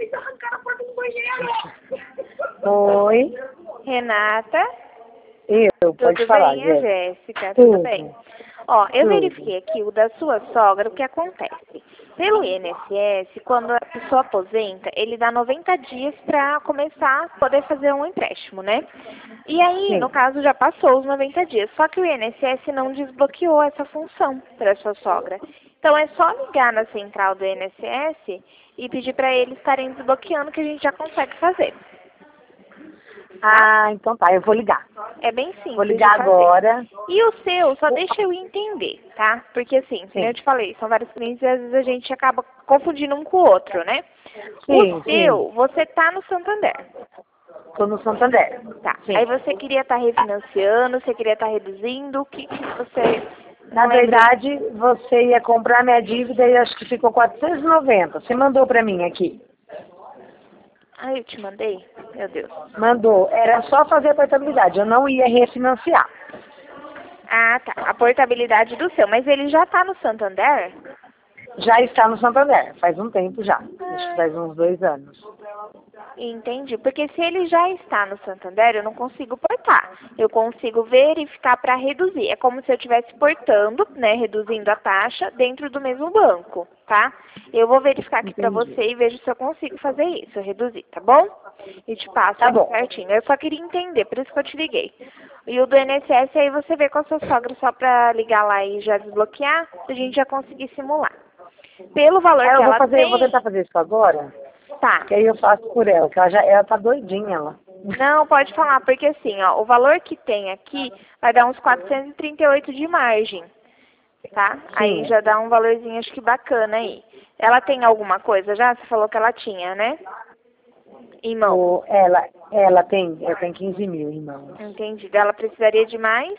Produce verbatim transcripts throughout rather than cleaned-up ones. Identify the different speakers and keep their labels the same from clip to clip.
Speaker 1: Oi.
Speaker 2: Renata.
Speaker 1: Eu, pode
Speaker 2: Tudo
Speaker 1: falar,
Speaker 2: bem,
Speaker 1: Jéssica.
Speaker 2: Jéssica?
Speaker 1: Tudo.
Speaker 2: Tudo bem? Ó, eu
Speaker 1: Tudo.
Speaker 2: verifiquei aqui o da sua sogra, o que acontece. Pelo I N S S, quando a pessoa aposenta, ele dá noventa dias para começar a poder fazer um empréstimo, né? E aí,
Speaker 1: Sim.
Speaker 2: no caso, já passou os noventa dias. Só que o I N S S não desbloqueou essa função para sua sogra. Então, é só ligar na central do I N S S e pedir para eles estarem desbloqueando, que a gente já consegue fazer.
Speaker 1: Ah, então tá, eu vou ligar.
Speaker 2: É bem simples.
Speaker 1: Vou ligar
Speaker 2: de fazer.
Speaker 1: agora.
Speaker 2: E o seu, só deixa eu entender, tá? Porque assim, como eu te falei, são vários clientes e às vezes a gente acaba confundindo um com o outro, né?
Speaker 1: Sim,
Speaker 2: O seu,
Speaker 1: sim.
Speaker 2: você tá no Santander.
Speaker 1: Tô no Santander.
Speaker 2: Tá.
Speaker 1: Sim.
Speaker 2: Aí você queria estar refinanciando, você queria estar reduzindo, o que, que você...
Speaker 1: Na
Speaker 2: não lembra?
Speaker 1: verdade, você ia comprar minha dívida e acho que ficou quatrocentos e noventa. Você mandou pra mim aqui.
Speaker 2: Ah, eu te mandei? Meu Deus.
Speaker 1: Mandou. Era só fazer a portabilidade. Eu não ia refinanciar.
Speaker 2: Ah, tá. A portabilidade do seu. Mas ele já tá no Santander?
Speaker 1: Já está no Santander. Faz um tempo já. Acho que faz uns dois anos.
Speaker 2: Entendi. Porque se ele já está no Santander, eu não consigo portar. Eu consigo verificar para reduzir. É como se eu estivesse portando, né, reduzindo a taxa dentro do mesmo banco, tá? Eu vou verificar aqui para
Speaker 1: Entendi.
Speaker 2: você e vejo se eu consigo fazer isso, reduzir, tá bom? E te passo
Speaker 1: Tá
Speaker 2: aqui
Speaker 1: bom.
Speaker 2: certinho. Eu só queria entender, por isso que eu te liguei. E o do I N S S, aí você vê com a sua sogra só para ligar lá e já desbloquear, a gente já conseguir simular. Pelo valor
Speaker 1: Aí
Speaker 2: que
Speaker 1: eu vou
Speaker 2: ela
Speaker 1: fazer, eu vou
Speaker 2: tem...
Speaker 1: tentar fazer isso agora,
Speaker 2: Tá.
Speaker 1: que aí eu faço por ela, que ela já ela tá doidinha ela.
Speaker 2: Não, pode falar, porque assim, ó, o valor que tem aqui vai dar uns quatrocentos e trinta e oito de margem, tá? Aí
Speaker 1: Sim.
Speaker 2: já dá um valorzinho, acho que bacana aí. Ela tem alguma coisa já? Você falou que ela tinha, né? Em mão.
Speaker 1: O, ela, ela tem, ela tem quinze mil irmãos.
Speaker 2: Entendi. Ela precisaria de mais?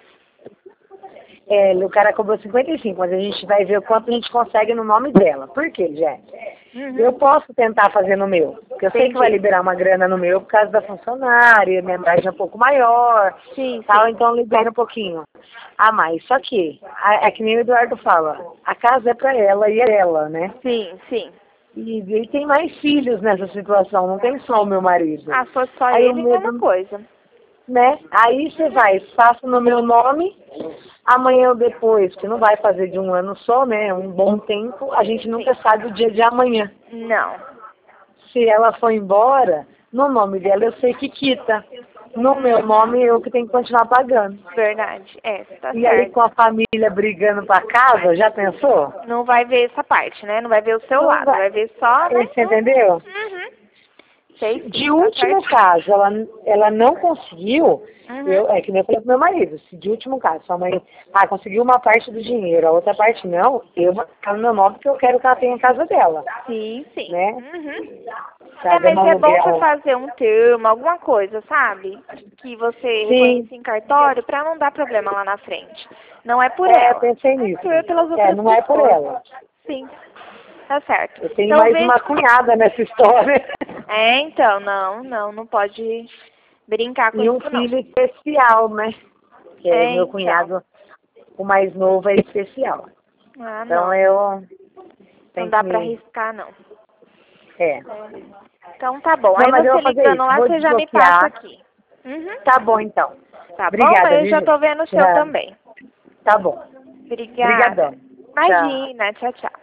Speaker 1: É, o cara cobrou cinquenta e cinco, mas a gente vai ver o quanto a gente consegue no nome dela. Por quê, gente?
Speaker 2: Uhum.
Speaker 1: Eu posso tentar fazer no meu, porque eu sei que vai
Speaker 2: Entendi.
Speaker 1: liberar uma grana no meu por causa da funcionária, minha margem é um pouco maior,
Speaker 2: Sim,
Speaker 1: tal,
Speaker 2: sim.
Speaker 1: então libera um pouquinho a mais. Só que, a- é que nem o Eduardo fala, a casa é pra ela e é dela, né?
Speaker 2: Sim, sim.
Speaker 1: E ele tem mais filhos nessa situação, não tem só o meu marido.
Speaker 2: Ah, se fosse só
Speaker 1: Aí eu
Speaker 2: ele, mesma
Speaker 1: mudo,
Speaker 2: coisa.
Speaker 1: né? Aí você vai, faço no meu nome, amanhã ou depois, que não vai fazer de um ano só, né? Um bom tempo, a gente nunca sabe o dia de amanhã.
Speaker 2: Não.
Speaker 1: Se ela for embora, no nome dela eu sei que quita. No meu nome eu que tenho que continuar pagando.
Speaker 2: Verdade. É, tá
Speaker 1: E aí
Speaker 2: certo.
Speaker 1: com a família brigando pra casa, já pensou?
Speaker 2: Não vai ver essa parte, né? Não vai ver o seu
Speaker 1: Não
Speaker 2: lado,
Speaker 1: vai.
Speaker 2: vai ver só, né?
Speaker 1: Você entendeu?
Speaker 2: Uhum. Sei sim,
Speaker 1: De
Speaker 2: tá
Speaker 1: último
Speaker 2: certo.
Speaker 1: caso, ela, ela não conseguiu,
Speaker 2: Uhum.
Speaker 1: eu, é que nem eu falei pro meu marido, se de último caso, sua mãe ah, conseguiu uma parte do dinheiro, a outra parte não, eu vou ficar no meu nome porque eu quero que ela tenha a casa dela,
Speaker 2: Sim, sim.
Speaker 1: né?
Speaker 2: Uhum. É,
Speaker 1: Sabe, é um
Speaker 2: mas é bom você
Speaker 1: aluguel.
Speaker 2: fazer um termo, alguma coisa, sabe? Que você
Speaker 1: Sim,
Speaker 2: reconheça em cartório pra não dar problema lá na frente. Não é por
Speaker 1: é, eu
Speaker 2: ela,
Speaker 1: pensei
Speaker 2: é
Speaker 1: nisso.
Speaker 2: por, pelas
Speaker 1: É,
Speaker 2: outras
Speaker 1: não é por
Speaker 2: pessoas.
Speaker 1: ela.
Speaker 2: Sim, tá certo.
Speaker 1: Eu tenho
Speaker 2: Então
Speaker 1: mais
Speaker 2: vê.
Speaker 1: uma cunhada nessa história.
Speaker 2: É, então, não, não, não pode brincar com
Speaker 1: E um
Speaker 2: isso, não.
Speaker 1: filho especial, né? Que é
Speaker 2: É,
Speaker 1: meu
Speaker 2: então.
Speaker 1: cunhado, o mais novo é especial.
Speaker 2: Ah,
Speaker 1: Então
Speaker 2: não.
Speaker 1: eu
Speaker 2: Não
Speaker 1: tenho que
Speaker 2: dá pra
Speaker 1: me...
Speaker 2: arriscar, não.
Speaker 1: É.
Speaker 2: Então tá bom.
Speaker 1: Não,
Speaker 2: Aí
Speaker 1: mas eu
Speaker 2: você
Speaker 1: vou fazer
Speaker 2: ligando
Speaker 1: isso.
Speaker 2: lá,
Speaker 1: Vou
Speaker 2: você já me passa
Speaker 1: desbloquear.
Speaker 2: aqui. Uhum.
Speaker 1: Tá bom, então.
Speaker 2: Tá bom?
Speaker 1: Obrigada,
Speaker 2: Eu
Speaker 1: viu,
Speaker 2: já
Speaker 1: gente?
Speaker 2: tô vendo o seu
Speaker 1: Tá,
Speaker 2: também.
Speaker 1: tá bom.
Speaker 2: Obrigada.
Speaker 1: Obrigadão. Tchau.
Speaker 2: Imagina. Tchau, tchau.